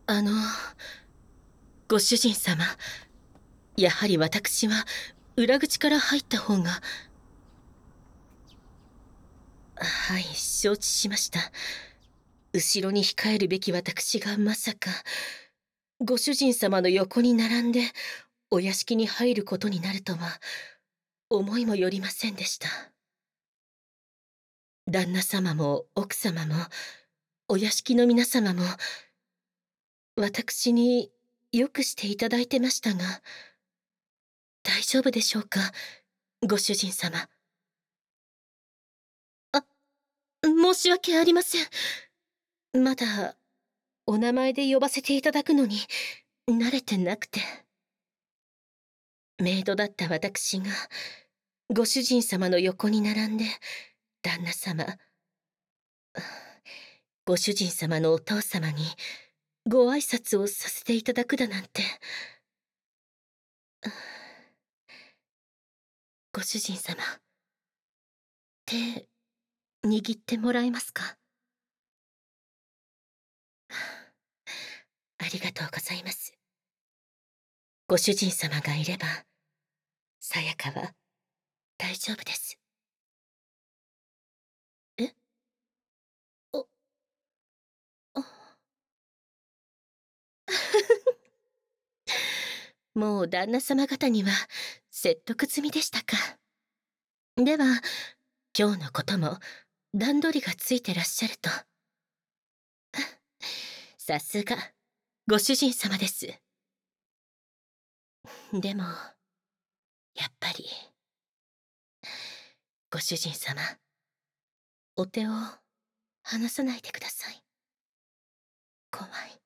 あの、ご主人様、やはり私は裏口から入った方が。はい、承知しました。後ろに控えるべき私がまさか、ご主人様の横に並んでお屋敷に入ることになるとは、思いもよりませんでした。旦那様も奥様も、お屋敷の皆様も、私によくしていただいてましたが、大丈夫でしょうか、ご主人様。申し訳ありません。まだ、お名前で呼ばせていただくのに、慣れてなくて。メイドだった私が、ご主人様の横に並んで、旦那様、ご主人様のお父様に、ご挨拶をさせていただくだなんて。ご主人様、手、握ってもらえますか？ありがとうございます。ご主人様がいれば、さやかは大丈夫です。え？お、あもう旦那様方には説得済みでしたか。では、今日のことも段取りがついてらっしゃると。さすが、ご主人様です。でも、やっぱり、ご主人様、お手を離さないでください。怖い。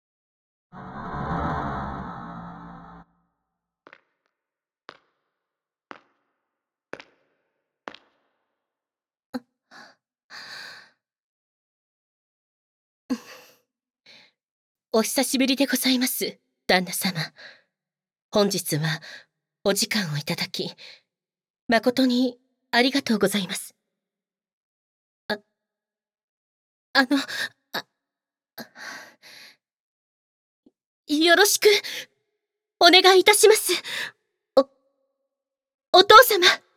お久しぶりでございます、旦那様。本日はお時間をいただき、誠にありがとうございます。あ、あの、あ、よろしく、お願いいたします。お、お父様。